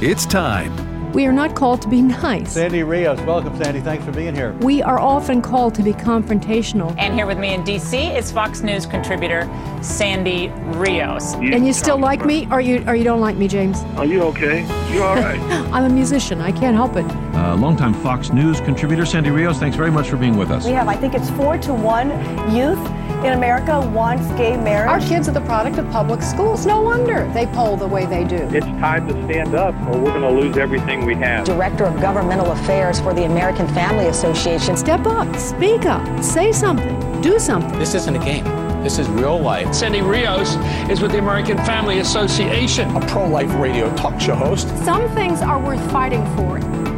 It's time. We are not called to be nice. Sandy Rios, welcome, Sandy. Thanks for being here. We are often called to be confrontational. And here with me in D.C. is Fox News contributor Sandy Rios. And you still like me, or you don't like me, James? Are you okay? You all right? I'm a musician. I can't help it. Longtime Fox News contributor Sandy Rios, thanks very much for being with us. We have, I think it's 4-1 youth in America wants gay marriage. Our kids are the product of public schools. No wonder they poll the way they do. It's time to stand up or we're going to lose everything we have. Director of Governmental Affairs for the American Family Association. Step up, speak up, say something, do something. This isn't a game. This is real life. Sandy Rios is with the American Family Association, a pro-life radio talk show host. Some things are worth fighting for.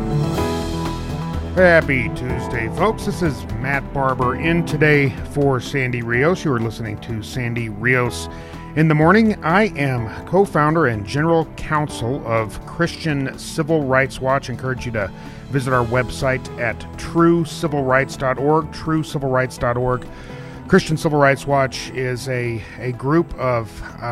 Happy Tuesday, folks. This is Matt Barber in today for Sandy Rios. You are listening to Sandy Rios in the Morning. I am co-founder and general counsel of Christian Civil Rights Watch. I encourage you to visit our website at truecivilrights.org, truecivilrights.org. Christian Civil Rights Watch is a group of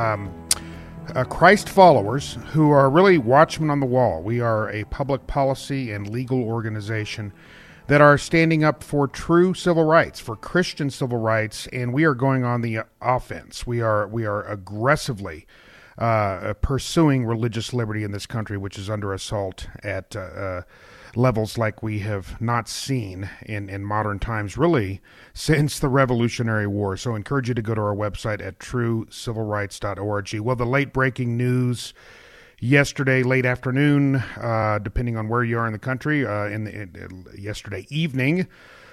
Christ followers who are really watchmen on the wall. We are a public policy and legal organization that are standing up for true civil rights, for Christian civil rights, and we are going on the offense. We are aggressively pursuing religious liberty in this country, which is under assault at levels like we have not seen in modern times, really, since the Revolutionary War. So I encourage you to go to our website at truecivilrights.org. Well, the late breaking news yesterday, late afternoon, depending on where you are in the country, yesterday evening,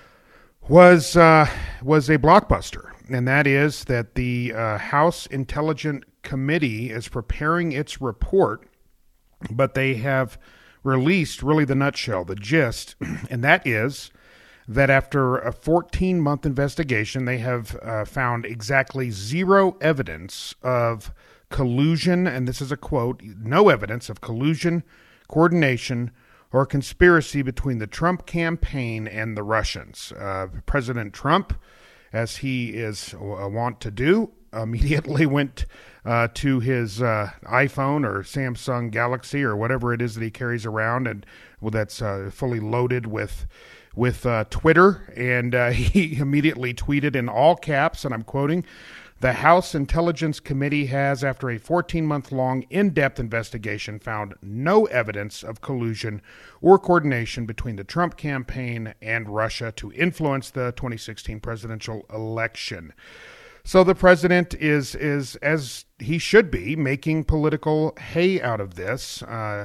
was a blockbuster. And that is that the House Intelligence Committee is preparing its report, but they have released really the nutshell, the gist, and that is that after a 14-month investigation, they have found exactly zero evidence of collusion, and this is a quote, no evidence of collusion, coordination, or conspiracy between the Trump campaign and the Russians. President Trump, as he is wont to do, immediately went to his iPhone or Samsung Galaxy or whatever it is that he carries around, and that's fully loaded with Twitter, and he immediately tweeted in all caps, and I'm quoting, "The House Intelligence Committee has, after a 14-month-long in-depth investigation, found no evidence of collusion or coordination between the Trump campaign and Russia to influence the 2016 presidential election." So the president is as he should be, making political hay out of this.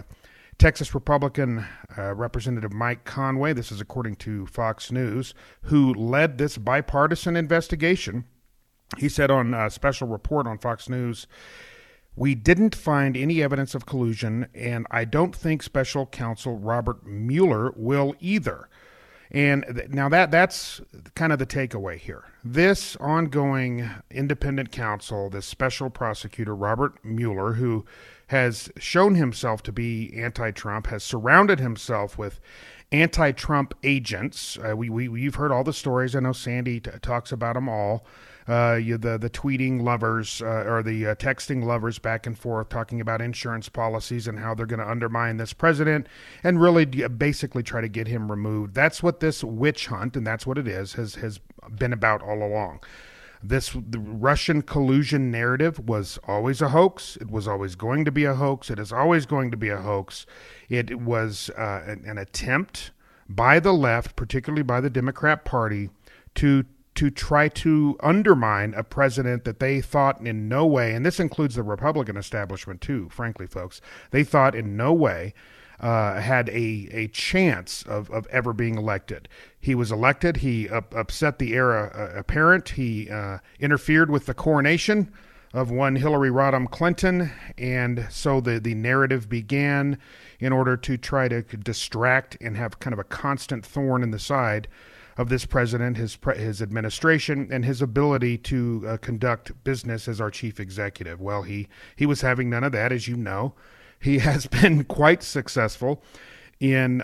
Texas Republican Representative Mike Conway, this is according to Fox News, who led this bipartisan investigation, he said on a special report on Fox News, "We didn't find any evidence of collusion, and I don't think special counsel Robert Mueller will either." And now that's kind of the takeaway here. This ongoing independent counsel, this special prosecutor, Robert Mueller, who has shown himself to be anti-Trump, has surrounded himself with anti-Trump agents. You've heard all the stories. I know Sandy talks about them all. The tweeting lovers or the texting lovers back and forth talking about insurance policies and how they're going to undermine this president and really basically try to get him removed. That's what this witch hunt, and that's what it is, has been about all along. The Russian collusion narrative was always a hoax. It was always going to be a hoax. It is always going to be a hoax. It was an attempt by the left, particularly by the Democrat Party, to try to undermine a president that they thought in no way, and this includes the Republican establishment too, frankly, folks, they thought in no way had a chance of ever being elected. He was elected. He upset the heir apparent. He interfered with the coronation of one Hillary Rodham Clinton, and so the narrative began in order to try to distract and have kind of a constant thorn in the side of this president, his administration, and his ability to conduct business as our chief executive. Well, he was having none of that, as you know. He has been quite successful in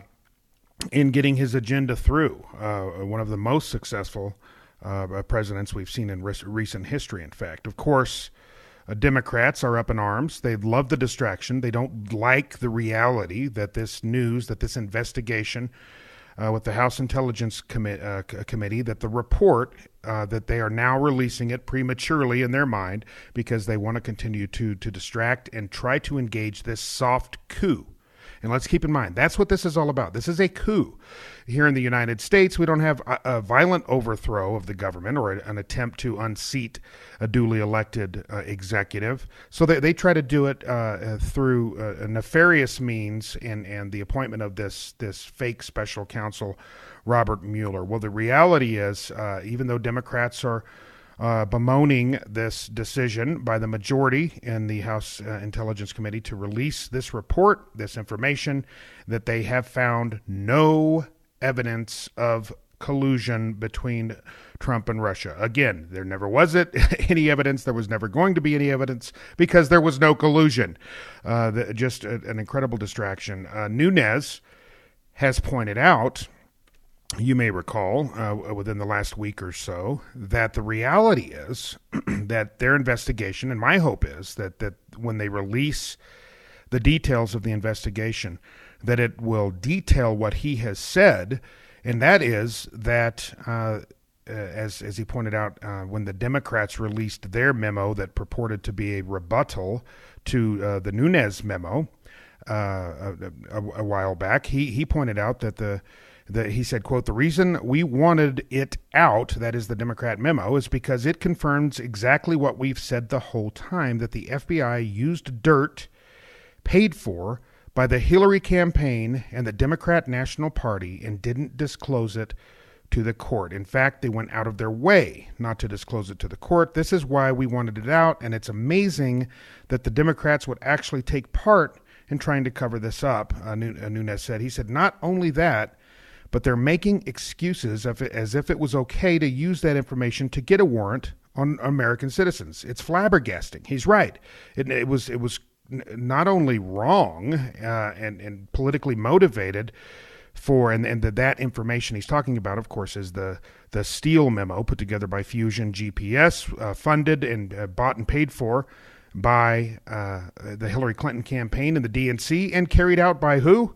getting his agenda through. One of the most successful presidents we've seen in recent history, in fact. Of course, Democrats are up in arms. They love the distraction. They don't like the reality that this news, that this investigation with the House Intelligence Committee, that the report, that they are now releasing it prematurely in their mind because they want to continue to distract and try to engage this soft coup. And let's keep in mind, that's what this is all about. This is a coup. Here in the United States, we don't have a violent overthrow of the government or an attempt to unseat a duly elected executive. So they try to do it through nefarious means and the appointment of this fake special counsel, Robert Mueller. Well, the reality is, even though Democrats are bemoaning this decision by the majority in the House Intelligence Committee to release this report, this information, that they have found no evidence of collusion between Trump and Russia. Again, there never was any evidence. There was never going to be any evidence because there was no collusion. Just an incredible distraction. Nunes has pointed out, you may recall, within the last week or so, that the reality is that their investigation, and my hope is that when they release the details of the investigation, that it will detail what he has said, and that is that, as he pointed out, when the Democrats released their memo that purported to be a rebuttal to the Nunes memo a while back, he pointed out that he said, quote, "The reason we wanted it out," that is the Democrat memo, "is because it confirms exactly what we've said the whole time, that the FBI used dirt paid for by the Hillary campaign and the Democrat National Party and didn't disclose it to the court. In fact, they went out of their way not to disclose it to the court. This is why we wanted it out, and it's amazing that the Democrats would actually take part in trying to cover this up," Nunes said. He said, "Not only that, but they're making excuses as if it was okay to use that information to get a warrant on American citizens. It's flabbergasting." He's right. It was not only wrong and politically motivated and that information he's talking about, of course, is the Steele memo put together by Fusion GPS, funded and bought and paid for by the Hillary Clinton campaign and the DNC, and carried out by who?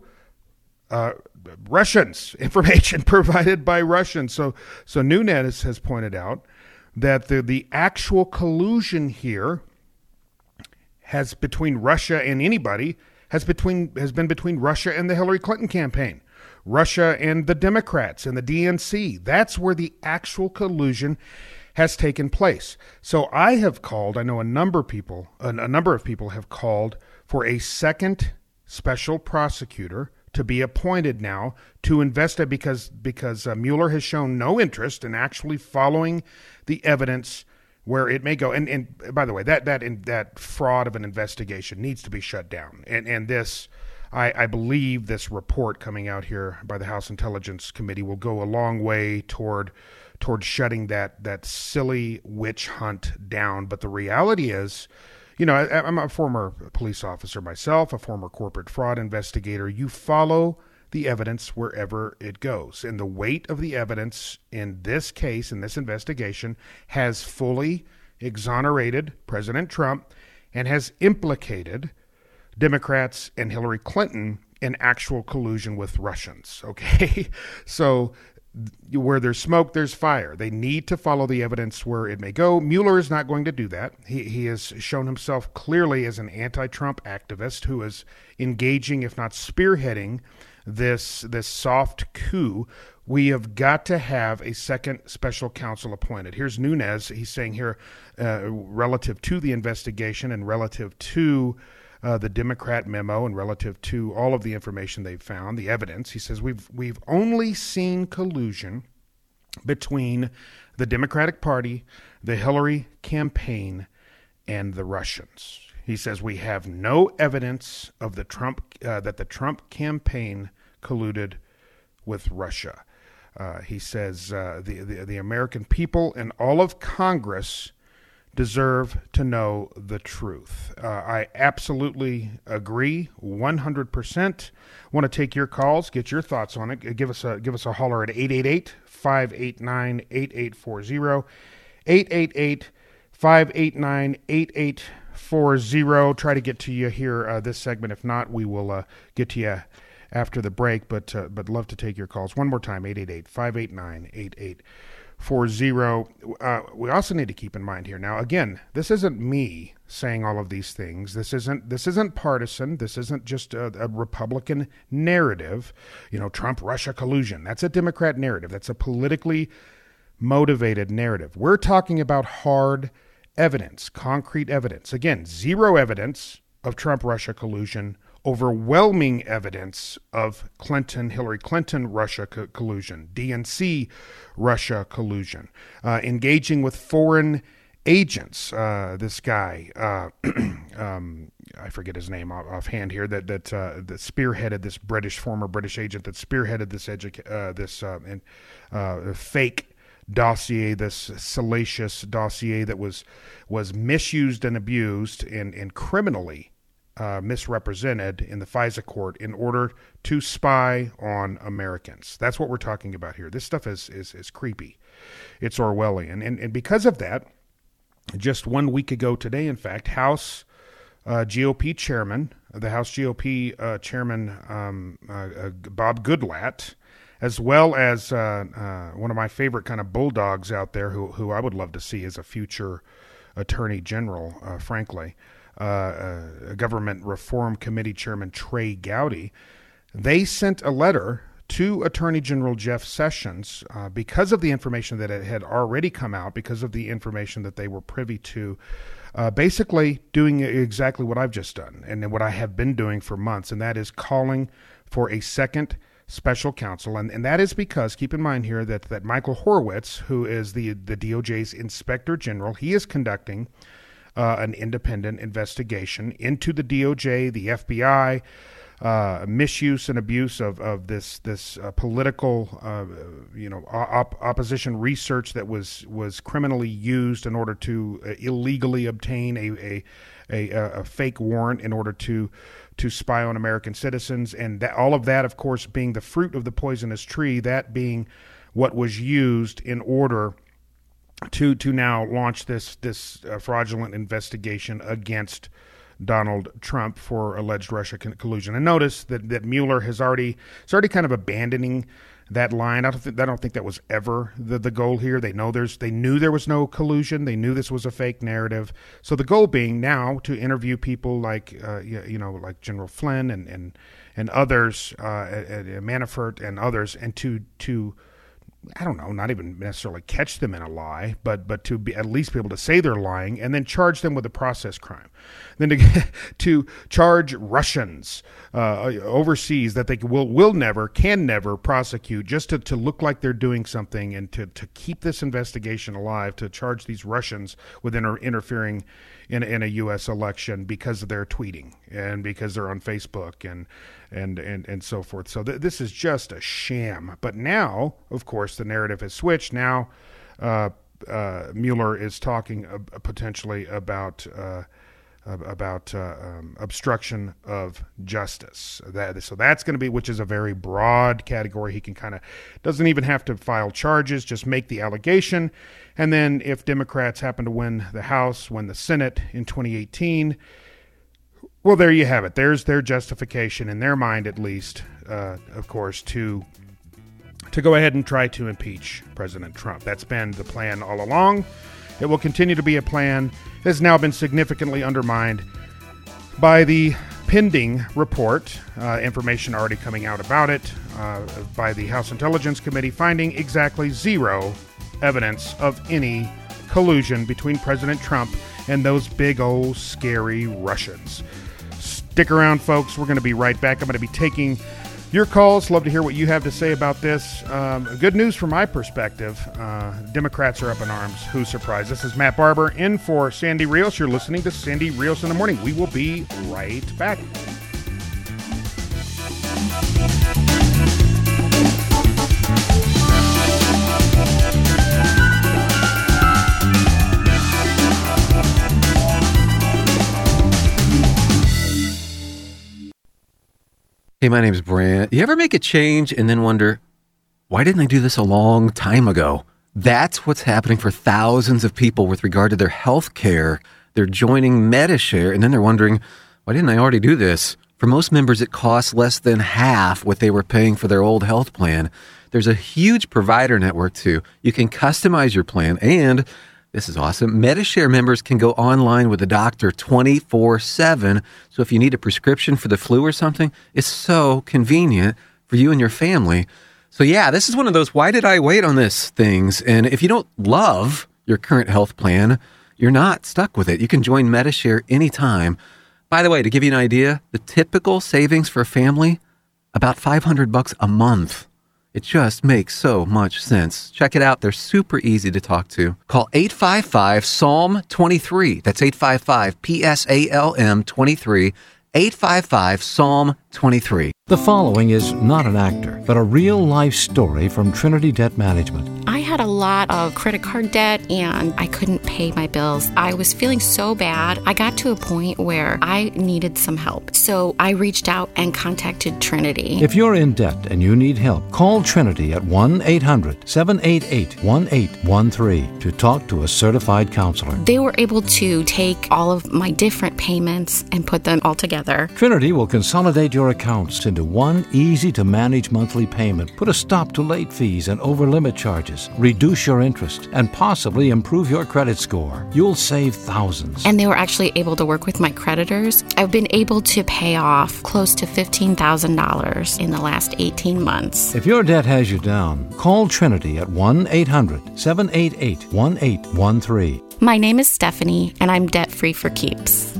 Russians. Information provided by Russians. So Nunes has pointed out that the actual collusion here has between Russia and anybody has been between Russia and the Hillary Clinton campaign, Russia and the Democrats and the DNC. That's where the actual collusion has taken place. So I have called, I know a number of people have called for a second special prosecutor to be appointed now to investigate because Mueller has shown no interest in actually following the evidence where it may go. And by the way, that fraud of an investigation needs to be shut down. And this, I believe this report coming out here by the House Intelligence Committee will go a long way toward shutting that silly witch hunt down. But the reality is, I'm a former police officer myself, a former corporate fraud investigator. You follow the evidence wherever it goes. And the weight of the evidence in this case, in this investigation, has fully exonerated President Trump and has implicated Democrats and Hillary Clinton in actual collusion with Russians. Okay? So where there's smoke, there's fire. They need to follow the evidence where it may go. Mueller is not going to do that. He has shown himself clearly as an anti-Trump activist who is engaging, if not spearheading, this soft coup. We have got to have a second special counsel appointed. Here's Nunes. He's saying here, relative to the investigation and relative to the Democrat memo and relative to all of the information they've found, the evidence, he says we've only seen collusion between the Democratic Party, the Hillary campaign, and the Russians. He says we have no evidence of the that the Trump campaign colluded with Russia. He says the American people and all of Congress deserve to know the truth. I absolutely agree, 100%. Want to take your calls, get your thoughts on it. Give us a holler at 888-589-8840, 589-8840. Try to get to you here this segment. If not, we will get to you after the break, but love to take your calls. One more time, 888-589-8840. We also need to keep in mind here. Now, again, this isn't me saying all of these things. This isn't partisan. This isn't just a Republican narrative. Trump-Russia collusion. That's a Democrat narrative. That's a politically motivated narrative. We're talking about hard evidence, concrete evidence. Again, zero evidence of Trump-Russia collusion, overwhelming evidence of Hillary Clinton Russia collusion, DNC Russia collusion, engaging with foreign agents. This guy, I forget his name offhand here, that spearheaded this former British agent that spearheaded this fake dossier, this salacious dossier that was misused and abused and criminally misrepresented in the FISA court in order to spy on Americans. That's what we're talking about here. This stuff is creepy. It's Orwellian. And because of that, just 1 week ago today, in fact, House GOP chairman, the House GOP chairman, Bob Goodlatte, as well as one of my favorite kind of bulldogs out there who I would love to see as a future attorney general, frankly, Government Reform Committee Chairman Trey Gowdy, they sent a letter to Attorney General Jeff Sessions because of the information that had already come out, because of the information that they were privy to, basically doing exactly what I've just done and what I have been doing for months, and that is calling for a second special counsel. And that is because, keep in mind here, that Michael Horowitz, who is the DOJ's Inspector General, he is conducting an independent investigation into the DOJ, the FBI, misuse and abuse of this political opposition research that was criminally used in order to illegally obtain a fake warrant in order to spy on American citizens, and all of that, of course, being the fruit of the poisonous tree, that being what was used in order to now launch this fraudulent investigation against Donald Trump for alleged Russia collusion. And notice that Mueller is already kind of abandoning that line. I don't think that was ever the goal here. They knew there was no collusion. They knew this was a fake narrative. So the goal being now to interview people like like General Flynn and others, Manafort and others, and to I don't know, not even necessarily catch them in a lie, but to at least be able to say they're lying and then charge them with a process crime. Then to charge Russians overseas that they can never prosecute, just to look like they're doing something, and to keep this investigation alive, to charge these Russians with interfering in a U.S. election because of their tweeting and because they're on Facebook and so forth. So this is just a sham. But now, of course, the narrative has switched. Now Mueller is talking potentially about obstruction of justice. So that's going to be, which is a very broad category. He can doesn't even have to file charges, just make the allegation. And then if Democrats happen to win the House, win the Senate in 2018, well, there you have it. There's their justification, in their mind at least, of course, to go ahead and try to impeach President Trump. That's been the plan all along. It will continue to be a plan. It has now been significantly undermined by the pending report, information already coming out about it, by the House Intelligence Committee, finding exactly zero evidence of any collusion between President Trump and those big old scary Russians. Stick around, folks. We're going to be right back. I'm going to be taking your calls. Love to hear what you have to say about this. Good news from my perspective. Democrats are up in arms. Who's surprised? This is Matt Barber in for Sandy Rios. You're listening to Sandy Rios in the Morning. We will be right back. Hey, my name's Brant. You ever make a change and then wonder, why didn't I do this a long time ago? That's what's happening for thousands of people with regard to their health care. They're joining Medi-Share, and then they're wondering, why didn't I already do this? For most members, it costs less than half what they were paying for their old health plan. There's a huge provider network, too. You can customize your plan, and this is awesome. Medi-Share members can go online with a doctor 24/7. So if you need a prescription for the flu or something, it's so convenient for you and your family. So yeah, this is one of those why did I wait on this things. And if you don't love your current health plan, you're not stuck with it. You can join Medi-Share anytime. By the way, to give you an idea, the typical savings for a family, about $500 a month. It just makes so much sense. Check it out. They're super easy to talk to. Call 855-PSALM-23. That's 855-PSALM-23. 855-PSALM-23. The following is not an actor, but a real-life story from Trinity Debt Management. I had a lot of credit card debt, and I couldn't pay my bills. I was feeling so bad. I got to a point where I needed some help. So I reached out and contacted Trinity. If you're in debt and you need help, call Trinity at 1-800-788-1813 to talk to a certified counselor. They were able to take all of my different payments and put them all together. Trinity will consolidate your accounts into one easy-to-manage monthly payment, put a stop to late fees and over-limit charges, reduce your interest, and possibly improve your credit score. You'll save thousands. And they were actually able to work with my creditors. I've been able to pay off close to $15,000 in the last 18 months. If your debt has you down, call Trinity at 1-800-788-1813. My name is Stephanie, and I'm debt-free for keeps.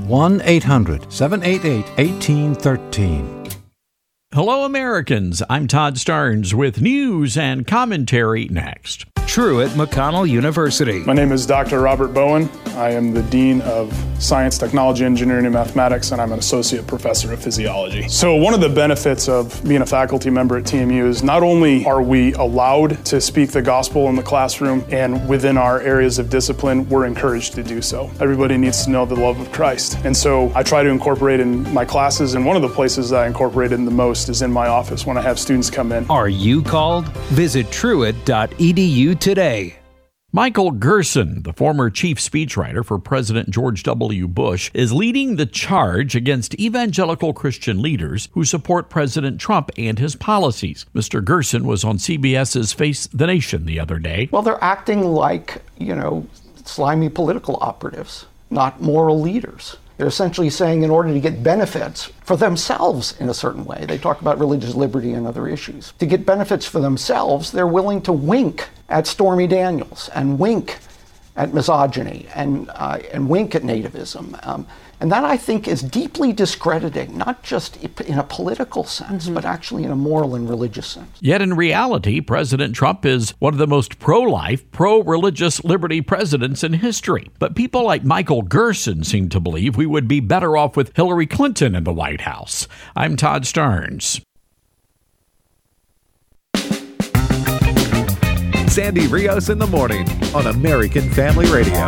1-800-788-1813. Hello, Americans. I'm Todd Starnes with news and commentary next. Truett McConnell University. My name is Dr. Robert Bowen. I am the Dean of Science, Technology, Engineering, and Mathematics, and I'm an Associate Professor of Physiology. So one of the benefits of being a faculty member at TMU is not only are we allowed to speak the gospel in the classroom and within our areas of discipline, we're encouraged to do so. Everybody needs to know the love of Christ. And so I try to incorporate in my classes, and one of the places that I incorporate in the most is in my office when I have students come in. Are you called? Visit truett.edu today. Michael Gerson, the former chief speechwriter for President George W. Bush, is leading the charge against evangelical Christian leaders who support President Trump and his policies. Mr. Gerson was on CBS's Face the Nation the other day. Well, they're acting like, slimy political operatives, not moral leaders. They're essentially saying in order to get benefits for themselves in a certain way, they talk about religious liberty and other issues. To get benefits for themselves, they're willing to wink at Stormy Daniels and wink at misogyny and wink at nativism. And that, I think, is deeply discrediting, not just in a political sense, but actually in a moral and religious sense. Yet in reality, President Trump is one of the most pro-life, pro-religious liberty presidents in history. But people like Michael Gerson seem to believe we would be better off with Hillary Clinton in the White House. I'm Todd Starnes. Sandy Rios in the morning on American Family Radio.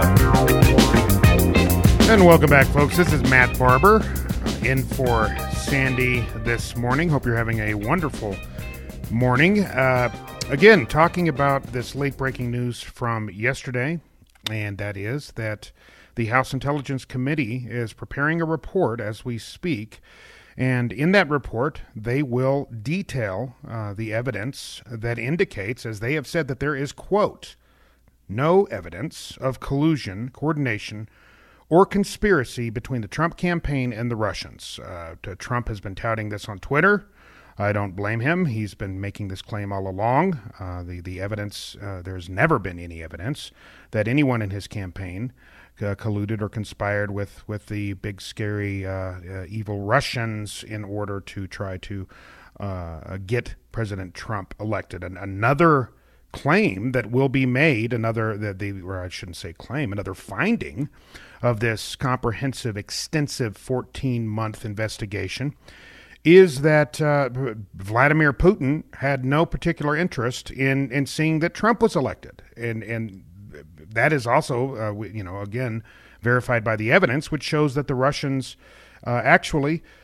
And welcome back, folks. This is Matt Barber in for Sandy this morning. Hope you're having a wonderful morning. Again, talking about this late-breaking news from yesterday, and that is that the House Intelligence Committee is preparing a report as we speak, and in that report, they will detail the evidence that indicates, as they have said, that there is, quote, no evidence of collusion, coordination, or conspiracy between the Trump campaign and the Russians. Trump has been touting this on Twitter. I don't blame him. He's been making this claim all along. The evidence, there's never been any evidence that anyone in his campaign colluded or conspired with the big, scary, evil Russians in order to try to get President Trump elected. And another claim that will be made, another finding of this comprehensive, extensive 14-month investigation is that Vladimir Putin had no particular interest in seeing that Trump was elected. And that is also, again, verified by the evidence, which shows that the Russians actually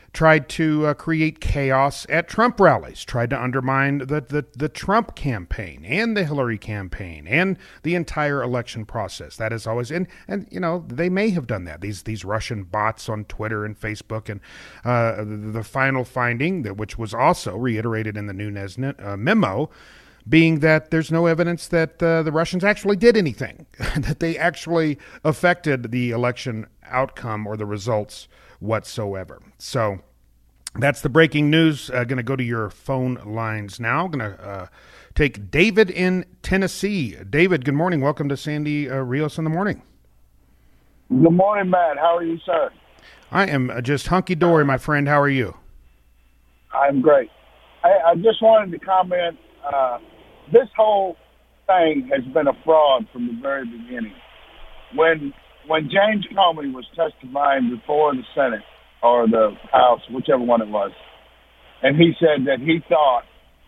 tried to create chaos at Trump rallies, tried to undermine the Trump campaign and the Hillary campaign and the entire election process. That is always, and they may have done that. These Russian bots on Twitter and Facebook, and the final finding, which was also reiterated in the Nunes memo, being that there's no evidence that the Russians actually did anything, that they actually affected the election outcome or the results whatsoever. So that's the breaking news. Going to go to your phone lines now. Going to take David in Tennessee. David, good morning. Welcome to Sandy Rios in the Morning. Good morning, Matt. How are you, sir? I am just hunky-dory, my friend. How are you? I'm great. I just wanted to comment. This whole thing has been a fraud from the very beginning. When James Comey was testifying before the Senate or the House, whichever one it was, and he said that he thought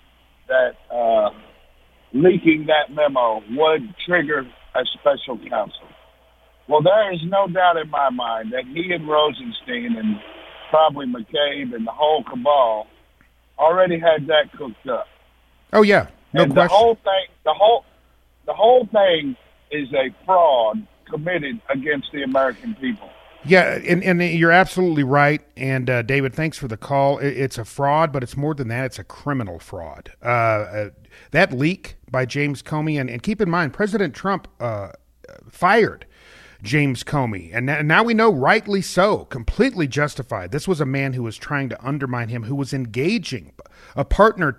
that leaking that memo would trigger a special counsel. Well, there is no doubt in my mind that he and Rosenstein and probably McCabe and the whole cabal already had that cooked up. Oh yeah, no and question. The whole thing is a fraud committed against the American people. Yeah, and you're absolutely right. And David, thanks for the call. It's a fraud, but it's more than that. It's a criminal fraud. That leak by James Comey, and keep in mind, President Trump fired James Comey, and now we know rightly so, completely justified. This was a man who was trying to undermine him, who was engaging a party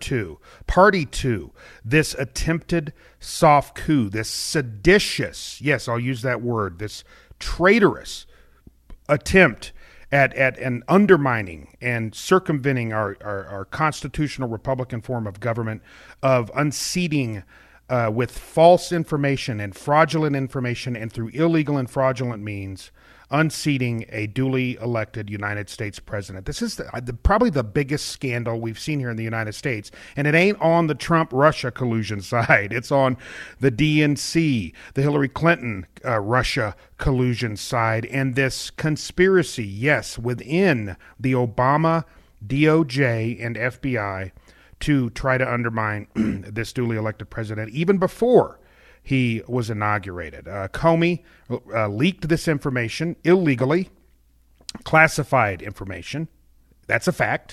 to this attempted soft coup, this seditious, yes, I'll use that word, this traitorous attempt at an undermining and circumventing our constitutional Republican form of government, of unseating with false information and fraudulent information and through illegal and fraudulent means, unseating a duly elected United States president. This is probably the biggest scandal we've seen here in the United States. And it ain't on the Trump-Russia collusion side. It's on the DNC, the Hillary Clinton Russia collusion side, and this conspiracy, yes, within the Obama DOJ and FBI to try to undermine this duly elected president even before he was inaugurated. Comey leaked this information illegally, classified information. That's a fact.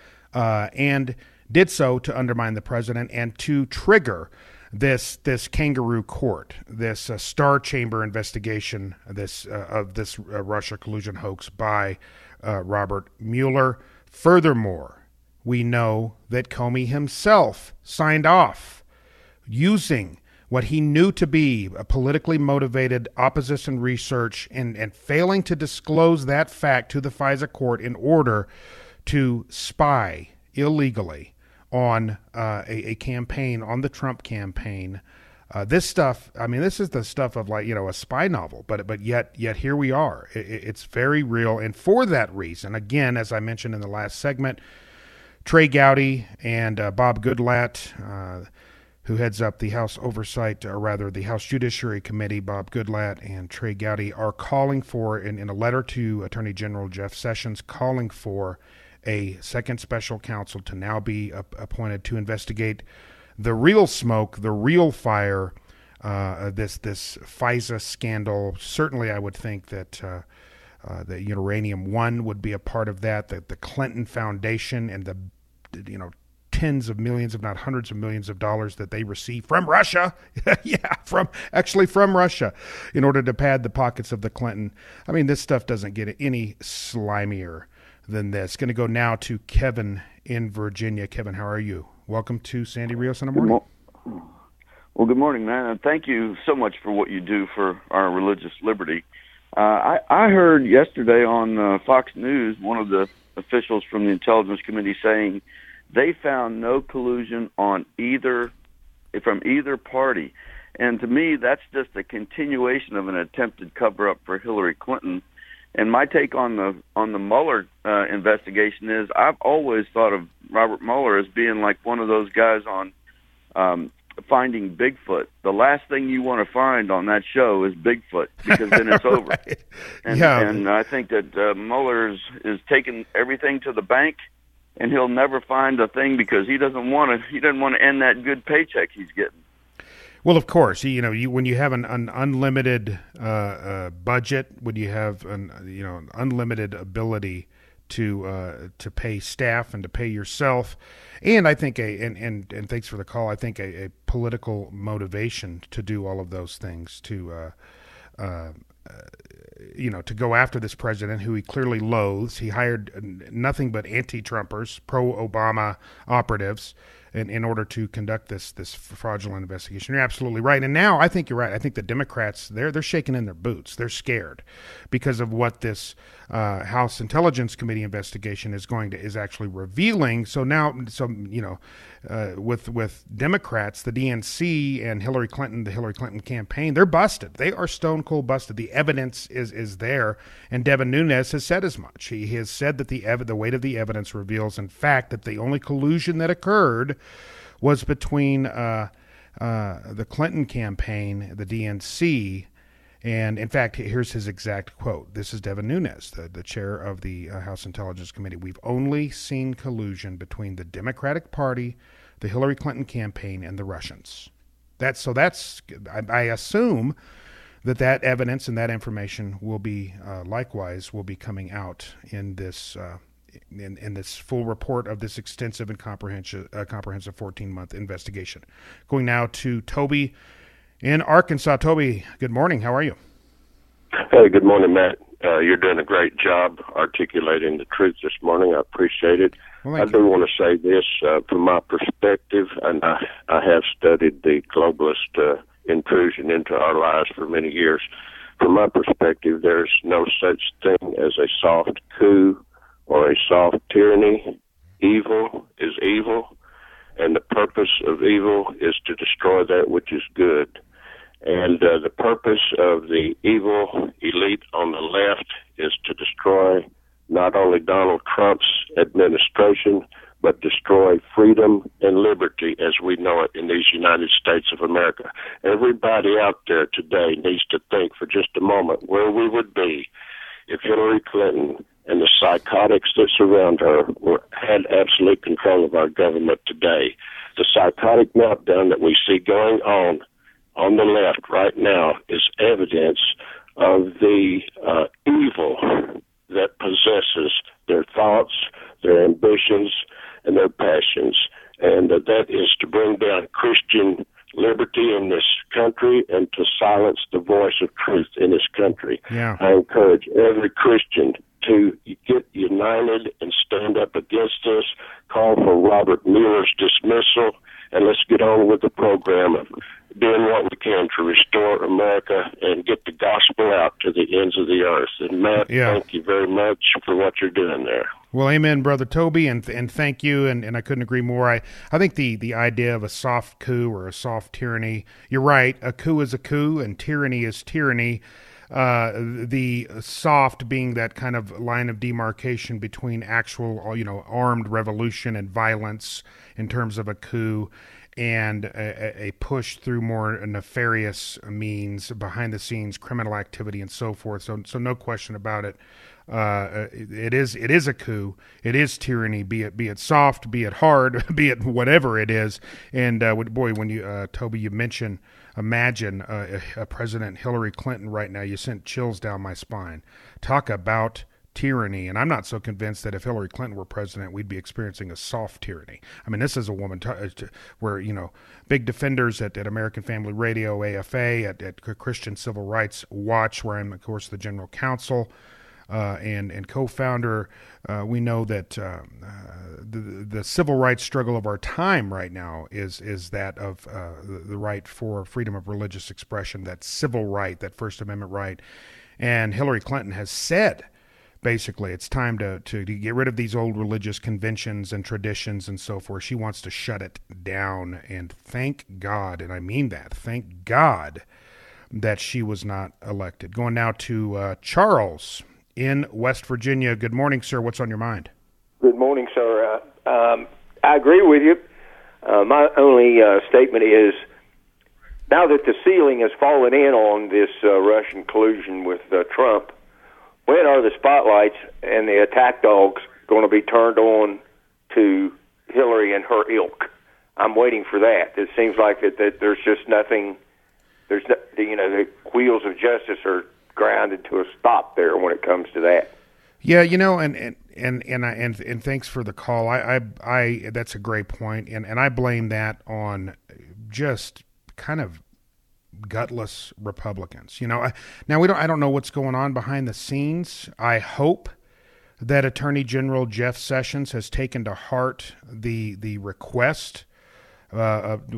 And did so to undermine the president and to trigger this kangaroo court, this Star Chamber investigation of this Russia collusion hoax by Robert Mueller. Furthermore, we know that Comey himself signed off using what he knew to be a politically motivated opposition research and failing to disclose that fact to the FISA court in order to spy illegally on a campaign, on the Trump campaign. This stuff, I mean, this is the stuff of a spy novel, but yet here we are. It's very real. And for that reason, again, as I mentioned in the last segment, Trey Gowdy and Bob Goodlatte, who heads up the House Oversight, or rather the House Judiciary Committee, Bob Goodlatte and Trey Gowdy are calling for, in a letter to Attorney General Jeff Sessions, calling for a second special counsel to now be appointed to investigate the real smoke, the real fire, this FISA scandal. Certainly, I would think that the Uranium One would be a part of that. The Clinton Foundation and the tens of millions, if not hundreds of millions of dollars that they receive from Russia, from Russia, in order to pad the pockets of the Clinton. I mean, this stuff doesn't get any slimier than this. Going to go now to Kevin in Virginia. Kevin, how are you? Welcome to Sandy Rios in the Morning. Well, good morning, man. And thank you so much for what you do for our religious liberty. I heard yesterday on Fox News one of the officials from the Intelligence Committee saying they found no collusion from either party. And to me, that's just a continuation of an attempted cover-up for Hillary Clinton. And my take on the Mueller investigation is I've always thought of Robert Mueller as being like one of those guys on finding Bigfoot. The last thing you want to find on that show is Bigfoot, because then it's over. Right. And I think that Mueller is taking everything to the bank, and he'll never find a thing because he doesn't want to end that good paycheck he's getting. Well, of course, when you have an unlimited budget, when you have an unlimited ability to pay staff and to pay yourself, and I think and thanks for the call. I think a political motivation to do all of those things, to go after this president who he clearly loathes. He hired nothing but anti-Trumpers, pro-Obama operatives in order to conduct this fraudulent investigation. You're absolutely right. And now I think you're right. I think the Democrats, they're shaking in their boots. They're scared because of what this House Intelligence Committee investigation is actually revealing. So now, with Democrats, the DNC and Hillary Clinton, the Hillary Clinton campaign, they're busted. They are stone cold busted. The evidence is there, and Devin Nunes has said as much. He has said that the weight of the evidence reveals, in fact, that the only collusion that occurred was between the Clinton campaign, the DNC, and in fact, here's his exact quote. This is Devin Nunes, the chair of the House Intelligence Committee. "We've only seen collusion between the Democratic Party, the Hillary Clinton campaign, and the Russians." I assume that evidence and that information will be will be coming out in this in this full report of this extensive and comprehensive 14-month investigation. Going now to Toby in Arkansas. Toby, good morning. How are you? Hey, good morning, Matt. You're doing a great job articulating the truth this morning. I appreciate it. Well, I do want to say this from my perspective, and I have studied the globalist intrusion into our lives for many years. From my perspective, there's no such thing as a soft coup or a soft tyranny. Evil is evil, and the purpose of evil is to destroy that which is good. And the purpose of the evil elite on the left is to destroy not only Donald Trump's administration, but destroy freedom and liberty as we know it in these United States of America. Everybody out there today needs to think for just a moment where we would be if Hillary Clinton and the psychotics that surround her had absolute control of our government today. The psychotic meltdown that we see going on the left right now is evidence of the evil that possesses their thoughts, their ambitions, and their passions. And that is to bring down Christian liberty in this country and to silence the voice of truth in this country. Yeah. I encourage every Christian to get united and stand up against this, call for Robert Mueller's dismissal, and let's get on with the program of doing what we can to restore America and get the gospel out to the ends of the earth. And Matt, Thank you very much for what you're doing there. Well, amen, Brother Toby, and thank you, and I couldn't agree more. I think the idea of a soft coup or a soft tyranny, you're right, a coup is a coup, and tyranny is tyranny. The soft being that kind of line of demarcation between actual, armed revolution and violence in terms of a coup, and a push through more nefarious means, behind the scenes criminal activity and so forth. So no question about it. It is a coup. It is tyranny. Be it soft, be it hard, be it whatever it is. And boy, when you Toby, you mentioned, imagine a President Hillary Clinton right now. You sent chills down my spine. Talk about tyranny. And I'm not so convinced that if Hillary Clinton were president, we'd be experiencing a soft tyranny. I mean, this is a woman where, big defenders at American Family Radio, AFA, at Christian Civil Rights Watch, where I'm, of course, the general counsel and co-founder. We know that the civil rights struggle of our time right now is that of the right for freedom of religious expression, that civil right, that First Amendment right. And Hillary Clinton has said, basically, it's time to get rid of these old religious conventions and traditions and so forth. She wants to shut it down. And thank God, and I mean that, thank God that she was not elected. Going now to Charles in West Virginia. Good morning, sir. What's on your mind? Good morning, sir. I agree with you. My only statement is now that the ceiling has fallen in on this Russian collusion with Trump, when are the spotlights and the attack dogs going to be turned on to Hillary and her ilk? I'm waiting for that. It seems like that there's just nothing. There's no, the wheels of justice are grounded to a stop there when it comes to that. Yeah, and thanks for the call. I that's a great point, and I blame that on just kind of gutless Republicans. Now I don't know what's going on behind the scenes. I hope that Attorney General Jeff Sessions has taken to heart the request of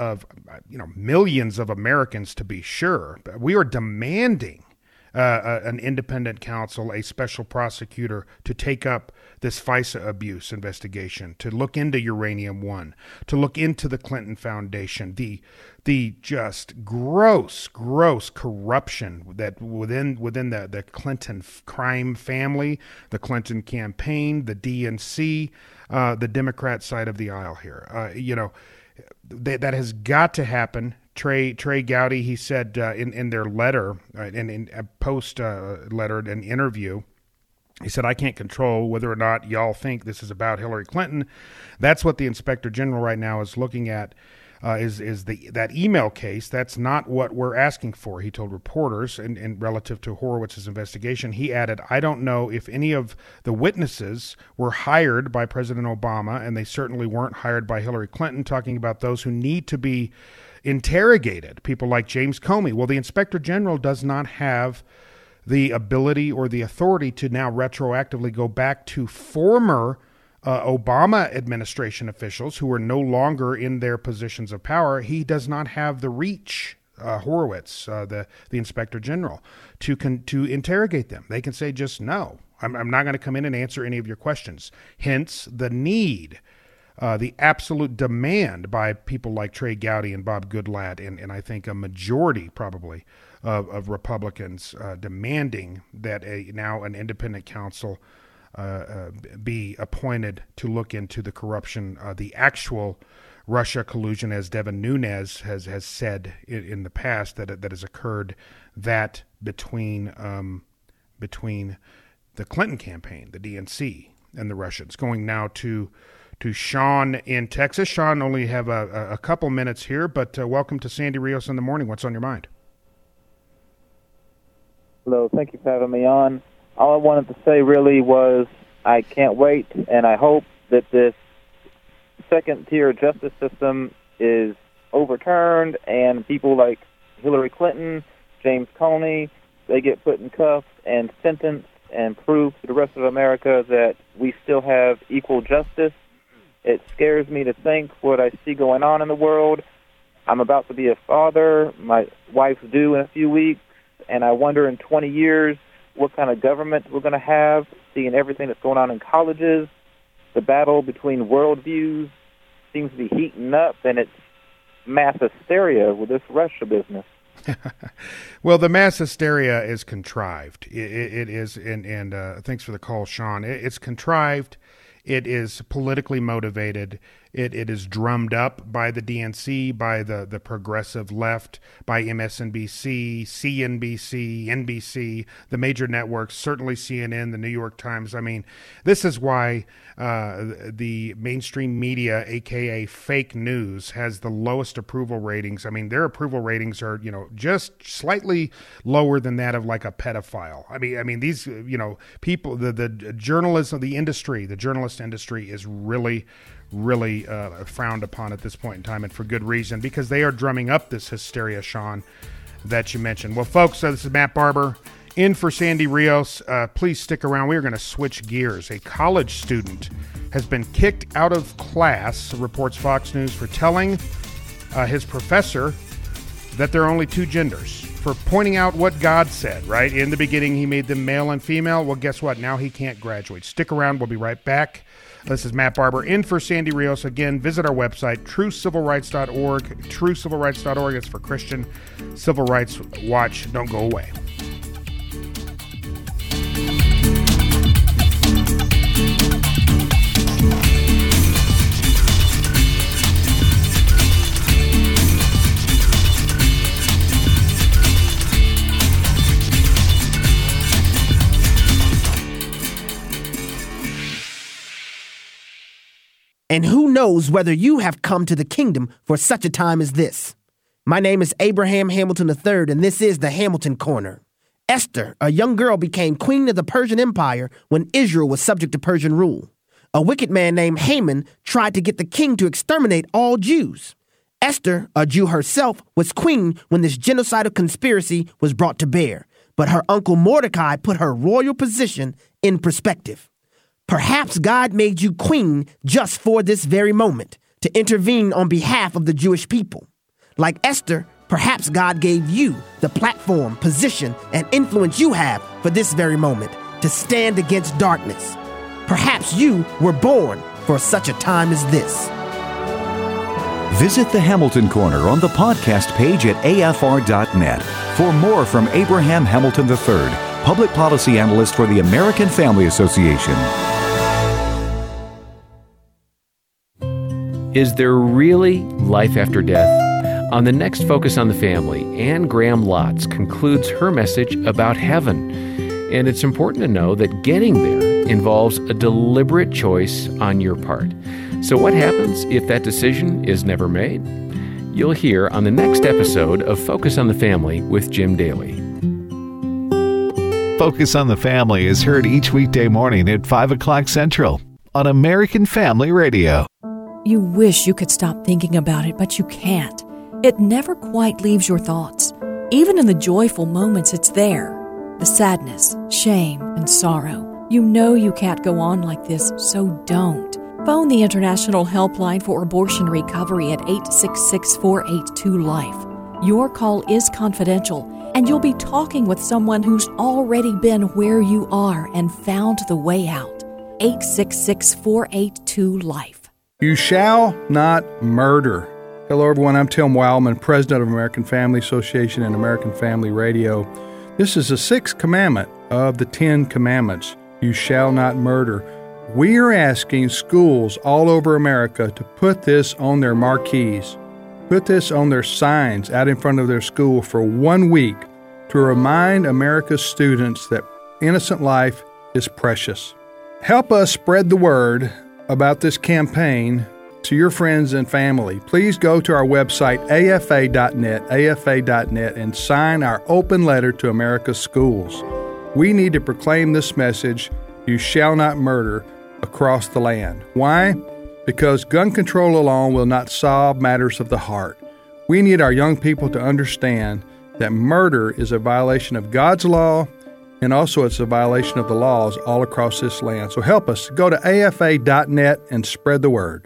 millions of Americans, to be sure. We are demanding an independent counsel, a special prosecutor, to take up this FISA abuse investigation, to look into Uranium One, to look into the Clinton Foundation, the just gross corruption that within the Clinton crime family, the Clinton campaign, the DNC, the Democrat side of the aisle here. That has got to happen. Trey Gowdy, he said in their letter, in a post letter, an interview, he said, "I can't control whether or not y'all think this is about Hillary Clinton." That's what the Inspector General right now is looking at, is that email case. That's not what we're asking for, he told reporters. And relative to Horowitz's investigation, he added, "I don't know if any of the witnesses were hired by President Obama, and they certainly weren't hired by Hillary Clinton," talking about those who need to be interrogated, people like James Comey. Well, the Inspector General does not have the ability or the authority to now retroactively go back to former Obama administration officials who are no longer in their positions of power. He does not have the reach, Horowitz, the Inspector General, to interrogate them. They can say just no. I'm not going to come in and answer any of your questions. Hence the need. The absolute demand by people like Trey Gowdy and Bob Goodlatte, and I think a majority probably of Republicans demanding that now an independent counsel be appointed to look into the corruption, the actual Russia collusion, as Devin Nunes has said in the past, that has occurred, that between the Clinton campaign, the DNC, and the Russians. Going now to Sean in Texas. Sean, only have a couple minutes here, but welcome to Sandy Rios in the Morning. What's on your mind? Hello, thank you for having me on. All I wanted to say really was I can't wait, and I hope that this second-tier justice system is overturned and people like Hillary Clinton, James Comey, they get put in cuffs and sentenced and prove to the rest of America that we still have equal justice. It scares me to think what I see going on in the world. I'm about to be a father. My wife's due in a few weeks, and I wonder in 20 years what kind of government we're going to have, seeing everything that's going on in colleges. The battle between worldviews seems to be heating up, and it's mass hysteria with this Russia business. Well, the mass hysteria is contrived. It is, and thanks for the call, Sean. It's contrived. It is politically motivated. It is drummed up by the DNC, by the progressive left, by MSNBC, CNBC, NBC, the major networks, certainly CNN, the New York Times. I mean, this is why the mainstream media, a.k.a. fake news, has the lowest approval ratings. I mean, their approval ratings are, just slightly lower than that of like a pedophile. I mean, these, people, the journalism, the industry, the journalist industry is really frowned upon at this point in time, and for good reason, because they are drumming up this hysteria, Sean, that you mentioned. Well, folks, this is Matt Barber in for Sandy Rios. Please stick around. We are going to switch gears. A college student has been kicked out of class, reports Fox News, for telling his professor that there are only two genders, for pointing out what God said, right? In the beginning, he made them male and female. Well, guess what? Now he can't graduate. Stick around. We'll be right back. This is Matt Barber in for Sandy Rios. Again, visit our website, truecivilrights.org. Truecivilrights.org is for Christian Civil Rights Watch. Don't go away. And who knows whether you have come to the kingdom for such a time as this. My name is Abraham Hamilton III, and this is the Hamilton Corner. Esther, a young girl, became queen of the Persian Empire when Israel was subject to Persian rule. A wicked man named Haman tried to get the king to exterminate all Jews. Esther, a Jew herself, was queen when this genocidal conspiracy was brought to bear, but her uncle Mordecai put her royal position in perspective. Perhaps God made you queen just for this very moment, to intervene on behalf of the Jewish people. Like Esther, perhaps God gave you the platform, position, and influence you have for this very moment, to stand against darkness. Perhaps you were born for such a time as this. Visit the Hamilton Corner on the podcast page at afr.net for more from Abraham Hamilton III, public policy analyst for the American Family Association. Is there really life after death? On the next Focus on the Family, Anne Graham Lotz concludes her message about heaven. And it's important to know that getting there involves a deliberate choice on your part. So what happens if that decision is never made? You'll hear on the next episode of Focus on the Family with Jim Daly. Focus on the Family is heard each weekday morning at 5 o'clock Central on American Family Radio. You wish you could stop thinking about it, but you can't. It never quite leaves your thoughts. Even in the joyful moments, it's there. The sadness, shame, and sorrow. You know you can't go on like this, so don't. Phone the International Helpline for Abortion Recovery at 866-482-LIFE. Your call is confidential, and you'll be talking with someone who's already been where you are and found the way out. 866-482-LIFE. You shall not murder. Hello, everyone. I'm Tim Wildman, president of American Family Association and American Family Radio. This is the 6th commandment of the 10 commandments. You shall not murder. We are asking schools all over America to put this on their marquees, put this on their signs out in front of their school for 1 week to remind America's students that innocent life is precious. Help us spread the word about this campaign to your friends and family. Please go to our website, afa.net, and sign our open letter to America's schools. We need to proclaim this message, you shall not murder, across the land. Why? Because gun control alone will not solve matters of the heart. We need our young people to understand that murder is a violation of God's law, and also it's a violation of the laws all across this land. So help us. Go to afa.net and spread the word.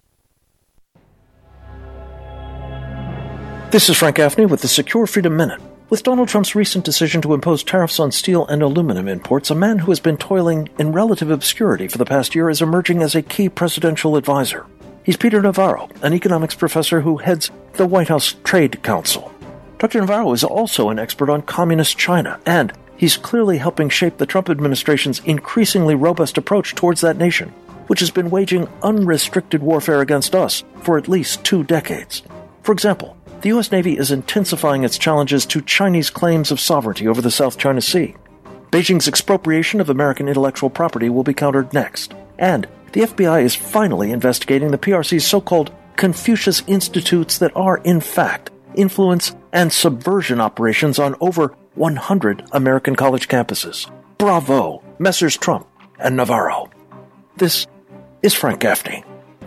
This is Frank Gaffney with the Secure Freedom Minute. With Donald Trump's recent decision to impose tariffs on steel and aluminum imports, a man who has been toiling in relative obscurity for the past year is emerging as a key presidential advisor. He's Peter Navarro, an economics professor who heads the White House Trade Council. Dr. Navarro is also an expert on communist China, and he's clearly helping shape the Trump administration's increasingly robust approach towards that nation, which has been waging unrestricted warfare against us for at least 2 decades. For example, the U.S. Navy is intensifying its challenges to Chinese claims of sovereignty over the South China Sea. Beijing's expropriation of American intellectual property will be countered next. And the FBI is finally investigating the PRC's so-called Confucius Institutes that are, in fact, influence and subversion operations on over 100 American college campuses. Bravo, Messrs. Trump and Navarro. This is Frank Gaffney.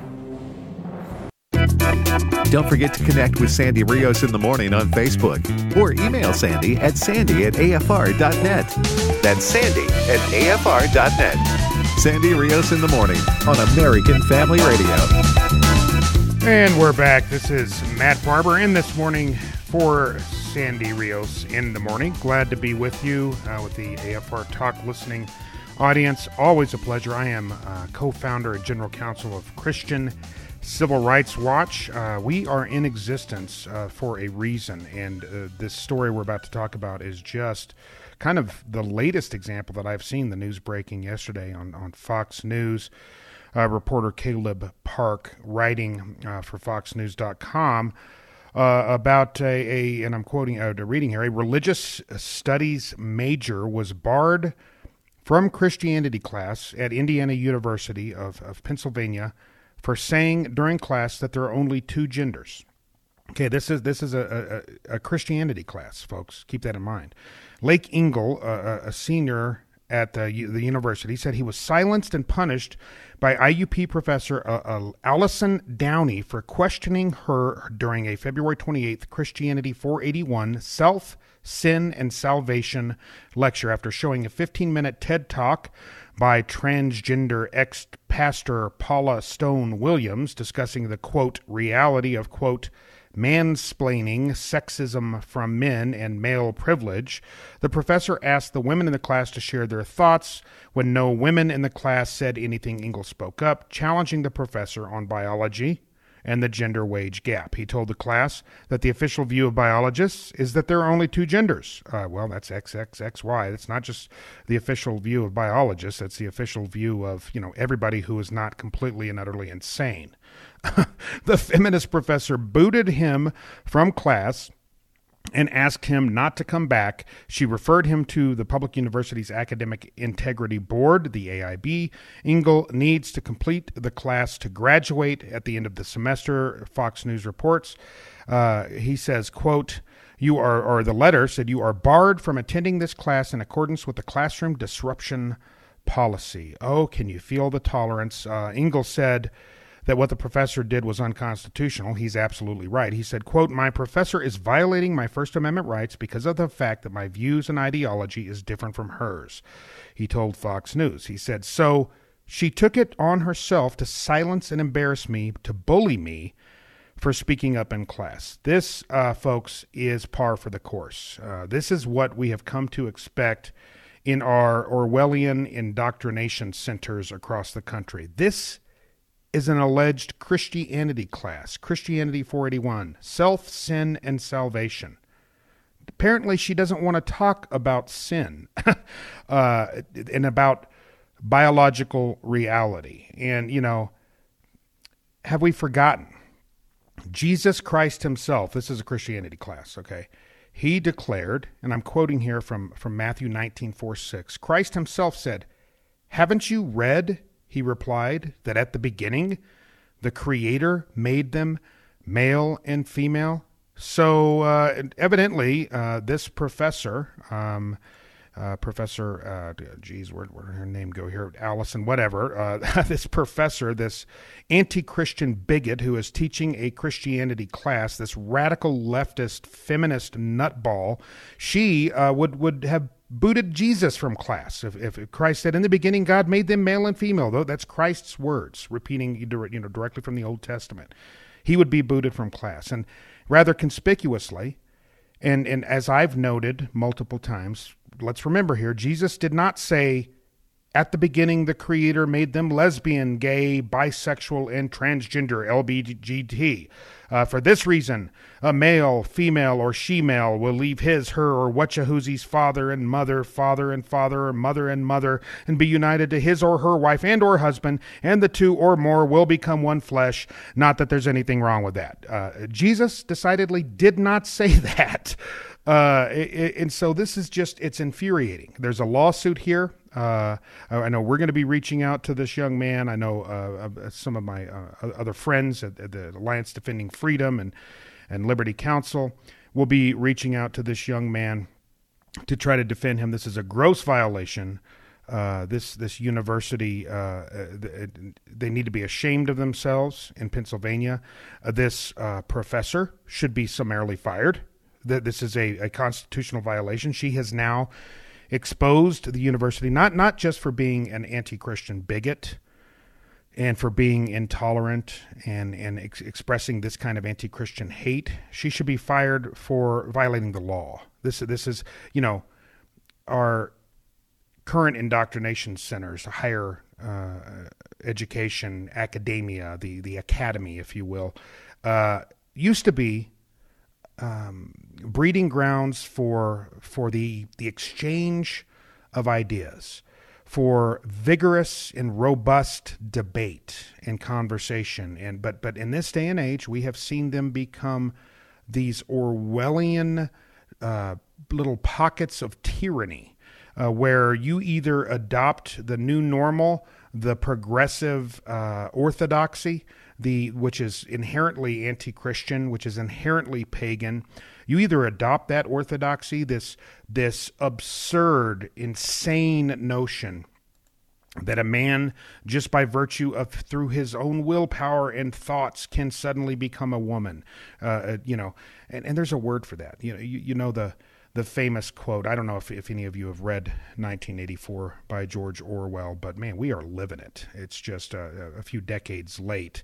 Don't forget to connect with Sandy Rios in the morning on Facebook or email Sandy at sandy@afr.net. That's sandy@afr.net. Sandy Rios in the morning on American Family Radio. And we're back. This is Matt Barber in this morning for Sandy Rios in the morning. Glad to be with you with the AFR Talk listening audience. Always a pleasure. I am co-founder and general counsel of Christian Civil Rights Watch. We are in existence for a reason, and this story we're about to talk about is just kind of the latest example that I've seen. The news breaking yesterday on Fox News. Reporter Caleb Park writing for FoxNews.com about and I'm quoting, reading here, a religious studies major was barred from Christianity class at Indiana University of Pennsylvania for saying during class that there are only two genders. Okay, this is a Christianity class, folks. Keep that in mind. Lake Engel, a senior at the university, said he was silenced and punished by IUP professor Allison Downey for questioning her during a February 28th Christianity 481 Self, Sin, and Salvation lecture after showing a 15-minute TED Talk by transgender ex-pastor Paula Stone Williams discussing the, quote, reality of, quote, mansplaining, sexism from men, and male privilege. The professor asked the women in the class to share their thoughts. When no women in the class said anything, Engel spoke up, challenging the professor on biology and the gender wage gap. He told the class that the official view of biologists is that there are only two genders. Well, that's XXXY. That's not just the official view of biologists. That's the official view of, everybody who is not completely and utterly insane. The feminist professor booted him from class and asked him not to come back. She referred him to the public university's Academic Integrity Board, the AIB. Engel needs to complete the class to graduate at the end of the semester, Fox News reports. He says, quote, the letter said, you are barred from attending this class in accordance with the classroom disruption policy. Oh, can you feel the tolerance? Engel said that what the professor did was unconstitutional. He's absolutely right. He said, quote, my professor is violating my First Amendment rights because of the fact that my views and ideology is different from hers. He told Fox News. He said, so she took it on herself to silence and embarrass me, to bully me for speaking up in class. This, folks, is par for the course. This is what we have come to expect in our Orwellian indoctrination centers across the country. This is an alleged Christianity class, Christianity 481, Self, Sin, and Salvation. Apparently, she doesn't want to talk about sin and about biological reality. And, have we forgotten? Jesus Christ himself, this is a Christianity class, okay? He declared, and I'm quoting here from Matthew 19:4-6, Christ himself said, haven't you read, he replied, that at the beginning the Creator made them male and female? So evidently this professor, where did her name go here? Allison, whatever. This professor, this anti-Christian bigot who is teaching a Christianity class, this radical leftist feminist nutball, she would have booted Jesus from class if Christ said, in the beginning God made them male and female. Though that's Christ's words, repeating directly from the Old Testament. He would be booted from class. And rather conspicuously, and as I've noted multiple times, let's remember here, Jesus did not say, at the beginning the Creator made them lesbian, gay, bisexual, and transgender, LGBT. For this reason, a male, female, or she-male will leave his, her, or whatchahoozy's father and mother, or mother and mother, and be united to his or her wife and or husband, and the two or more will become one flesh. Not that there's anything wrong with that. Jesus decidedly did not say that. And so this is just, it's infuriating. There's a lawsuit here. I know we're going to be reaching out to this young man. I know some of my other friends at the Alliance Defending Freedom and Liberty Council will be reaching out to this young man to try to defend him. This is a gross violation. This university, they need to be ashamed of themselves in Pennsylvania. This professor should be summarily fired. This is a constitutional violation. She has now exposed the university, not just for being an anti-Christian bigot and for being intolerant and expressing this kind of anti-Christian hate. She should be fired for violating the law. This is, our current indoctrination centers, higher education, academia, the academy, if you will, used to be breeding grounds for the exchange of ideas, for vigorous and robust debate and conversation. But in this day and age, we have seen them become these Orwellian little pockets of tyranny, where you either adopt the new normal the progressive orthodoxy, which is inherently anti-Christian, which is inherently pagan. You either adopt that orthodoxy, this absurd, insane notion that a man, just by virtue of through his own willpower and thoughts, can suddenly become a woman. And there's a word for that. You know the famous quote. I don't know if any of you have read 1984 by George Orwell, but man, we are living it. It's just a few decades late.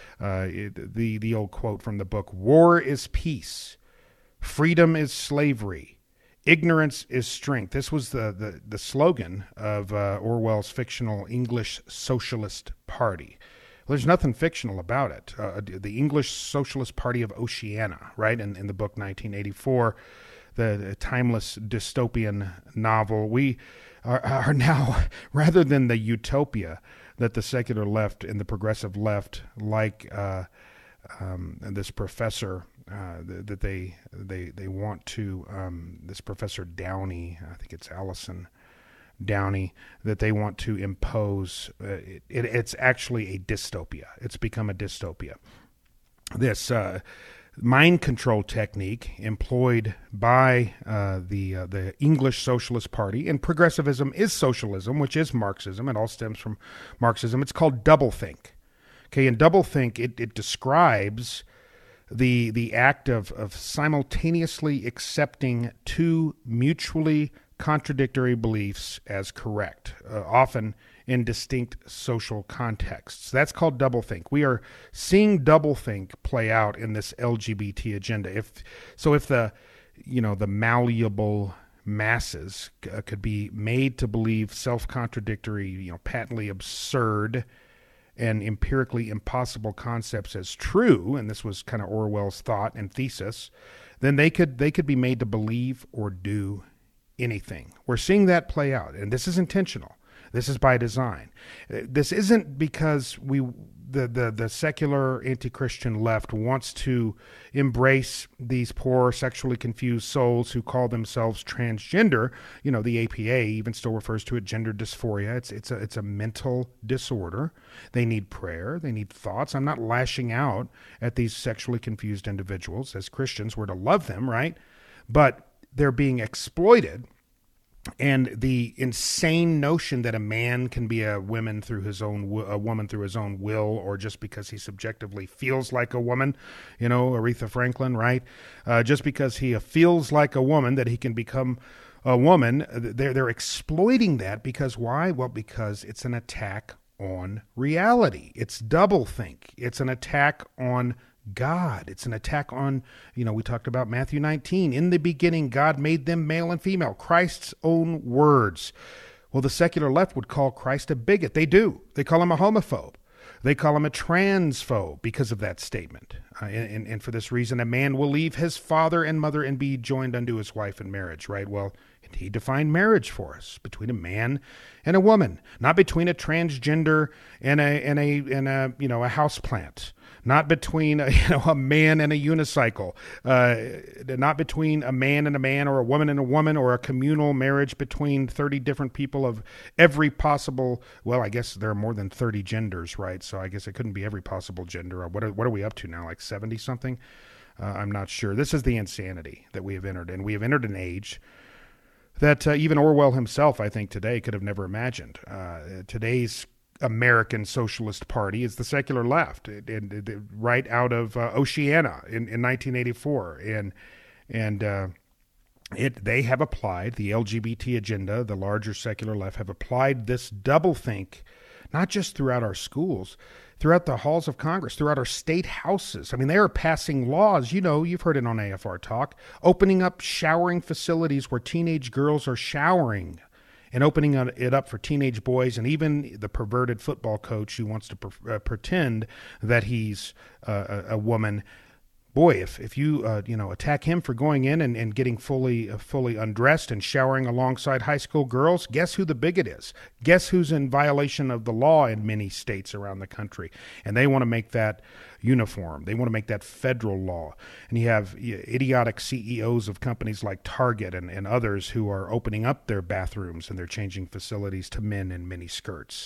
The old quote from the book: "War is peace, freedom is slavery, ignorance is strength." This was the slogan of Orwell's fictional English Socialist Party. Well, there's nothing fictional about it. The English Socialist Party of Oceania, right? In the book 1984, the timeless dystopian novel, we are now, rather than the utopia that the secular left and the progressive left, like this professor that they want to, this Professor Downey, I think it's Allison Downey, that they want to impose. It's actually a dystopia. It's become a dystopia. This mind control technique employed by the English Socialist Party, and progressivism is socialism, which is Marxism. It all stems from Marxism. It's called doublethink. Okay, and doublethink, it describes the act of simultaneously accepting two mutually contradictory beliefs as correct, often in distinct social contexts. That's called doublethink. We are seeing doublethink play out in this LGBT agenda. If the malleable masses could be made to believe self-contradictory, patently absurd and empirically impossible concepts as true, and this was kind of Orwell's thought and thesis, then they could be made to believe or do anything. We're seeing that play out, and this is intentional. This is by design. This isn't because the secular anti-Christian left wants to embrace these poor sexually confused souls who call themselves transgender. The APA even still refers to it gender dysphoria. It's a mental disorder. They need prayer. They need thoughts. I'm not lashing out at these sexually confused individuals. As Christians, we're to love them, right? But they're being exploited. And the insane notion that a man can be a woman through his own will, or just because he subjectively feels like a woman, Aretha Franklin, right? Just because he feels like a woman, that he can become a woman. They're exploiting that because why? Well, because it's an attack on reality. It's doublethink. It's an attack on God. It's an attack on, we talked about Matthew 19. In the beginning, God made them male and female. Christ's own words. Well, the secular left would call Christ a bigot. They do. They call him a homophobe. They call him a transphobe because of that statement. And for this reason, a man will leave his father and mother and be joined unto his wife in marriage, right? Well, he defined marriage for us between a man and a woman, not between a transgender and a houseplant. Not between a man and a unicycle, not between a man and a man, or a woman and a woman, or a communal marriage between 30 different people of every possible. Well, I guess there are more than 30 genders, right? So I guess it couldn't be every possible gender. What are we up to now? Like 70 something? I'm not sure. This is the insanity that we have entered, and we have entered an age that even Orwell himself, I think, today could have never imagined. Today's American Socialist Party is the secular left, right out of Oceania in 1984, and they have applied the LGBT agenda. The larger secular left have applied this doublethink, not just throughout our schools, throughout the halls of Congress, throughout our state houses. I mean, they are passing laws. You've heard it on AFR Talk, opening up showering facilities where teenage girls are showering, and opening it up for teenage boys, and even the perverted football coach who wants to pretend that he's a woman. Boy, if you attack him for going in and getting fully undressed and showering alongside high school girls, guess who the bigot is? Guess who's in violation of the law in many states around the country? And they want to make that uniform. They want to make that federal law. And you have idiotic CEOs of companies like Target and others who are opening up their bathrooms and they're changing facilities to men in mini skirts.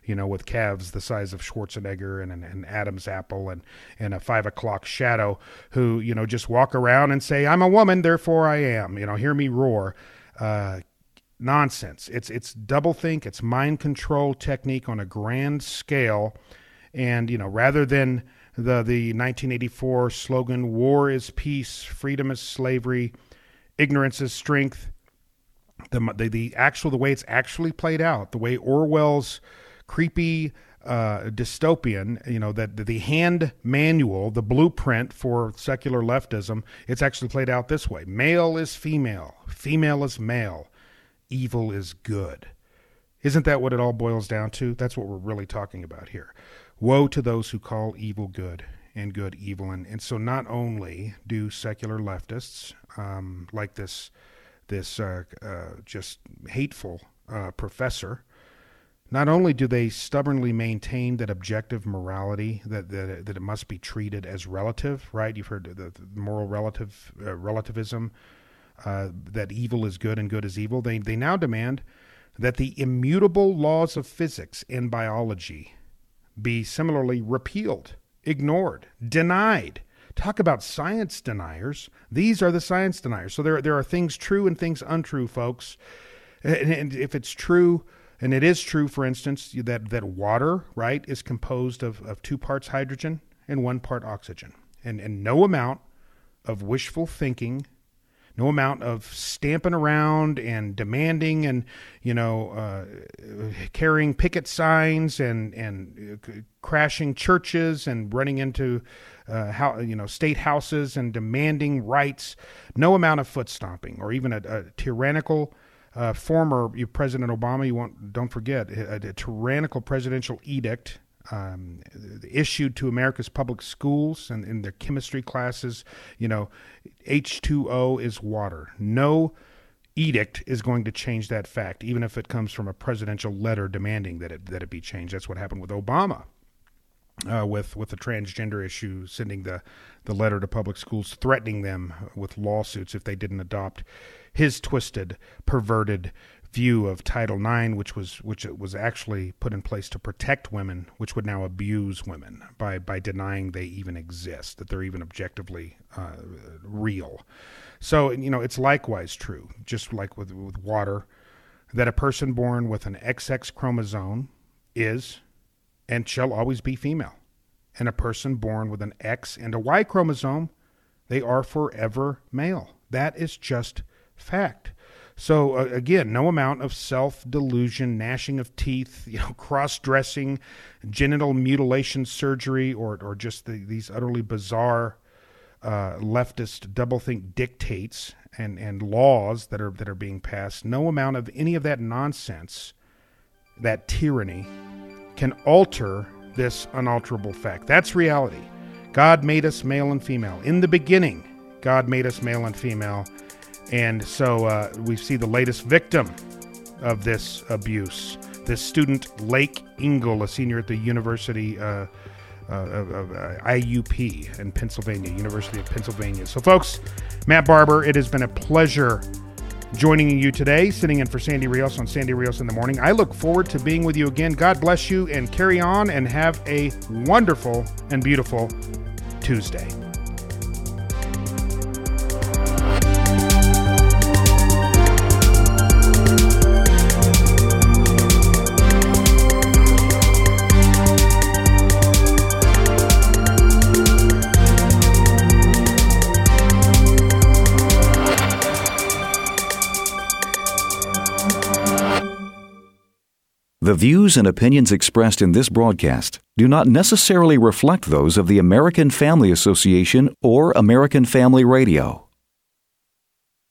with calves the size of Schwarzenegger and an Adam's apple and a 5 o'clock shadow who, just walk around and say, I'm a woman, therefore I am, hear me roar. Nonsense. It's doublethink. It's mind control technique on a grand scale. And, rather than the 1984 slogan, war is peace, freedom is slavery, ignorance is strength, the way it's actually played out, the way Orwell's creepy dystopian, that the hand manual, the blueprint for secular leftism, it's actually played out this way. Male is female, female is male, evil is good. Isn't that what it all boils down to? That's what we're really talking about here. Woe to those who call evil good and good evil. And so not only do secular leftists, like this just hateful professor, not only do they stubbornly maintain that objective morality, that it must be treated as relative, right? You've heard the moral relativism, that evil is good and good is evil. They now demand that the immutable laws of physics and biology be similarly repealed, ignored, denied. Talk about science deniers. These are the science deniers. So there are things true and things untrue, folks. And if it's true, and it is true, for instance, that water, right, is composed of 2 parts hydrogen and 1 part oxygen. And no amount of wishful thinking, no amount of stamping around and demanding and, carrying picket signs and crashing churches and running into state houses and demanding rights, no amount of foot stomping or even a tyrannical former President Obama, don't forget, a tyrannical presidential edict issued to America's public schools and in their chemistry classes. H2O is water. No edict is going to change that fact, even if it comes from a presidential letter demanding that it be changed. That's what happened with Obama. With the transgender issue, sending the letter to public schools threatening them with lawsuits if they didn't adopt his twisted, perverted view of Title IX, which was actually put in place to protect women, which would now abuse women by denying they even exist, that they're even objectively real. So, it's likewise true, just like with water, that a person born with an XX chromosome is and shall always be female. And a person born with an X and a Y chromosome, they are forever male. That is just fact. So again, no amount of self-delusion, gnashing of teeth, cross-dressing, genital mutilation surgery, or just these utterly bizarre leftist doublethink dictates and laws that are being passed. No amount of any of that nonsense, that tyranny, can alter this unalterable fact. That's reality. God made us male and female. In the beginning, God made us male and female. And so we see the latest victim of this abuse, this student, Lake Ingle, a senior at the University of IUP in Pennsylvania, University of Pennsylvania. So, folks, Matt Barber, it has been a pleasure joining you today, sitting in for Sandy Rios on Sandy Rios in the Morning. I look forward to being with you again. God bless you, and carry on and have a wonderful and beautiful Tuesday. The views and opinions expressed in this broadcast do not necessarily reflect those of the American Family Association or American Family Radio.